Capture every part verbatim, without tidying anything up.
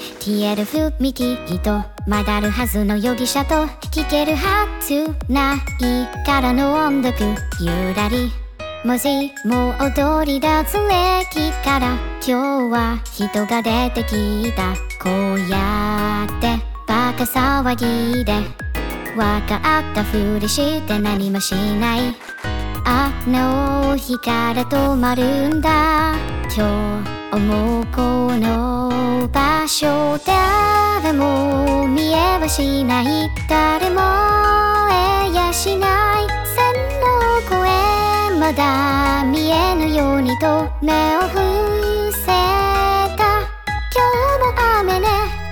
消える踏切と曲がるはずの容疑者と聞けるはずないからの音読ゆらり文字も踊り出す駅から今日は人が出てきたこうやってバカ騒ぎでわかったふりして何もしないあの日から止まるんだ今日思うこの場所誰も見えはしない誰もえやしない線の声まだ見えぬようにと目を伏せた今日も雨ね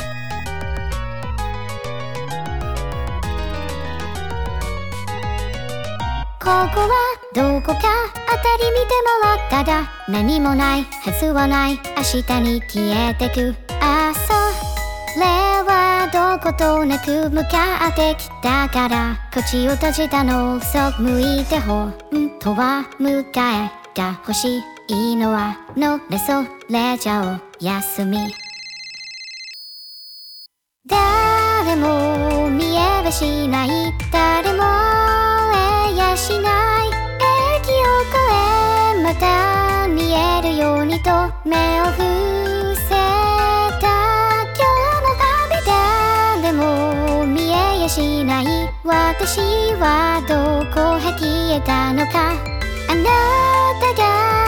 ここはどこか辺り見て回ったら何もないはずはない明日に消えてくあそれはどことなく向かってきたから口を閉じたのをそ向いて本当は迎えが欲しいのはのれそれじゃお休み誰も見えはしない誰もえやしない駅を越えまた見えるようにと目を伏せた今日も雨誰も見えやしない私はどこへ消えたのかあなたが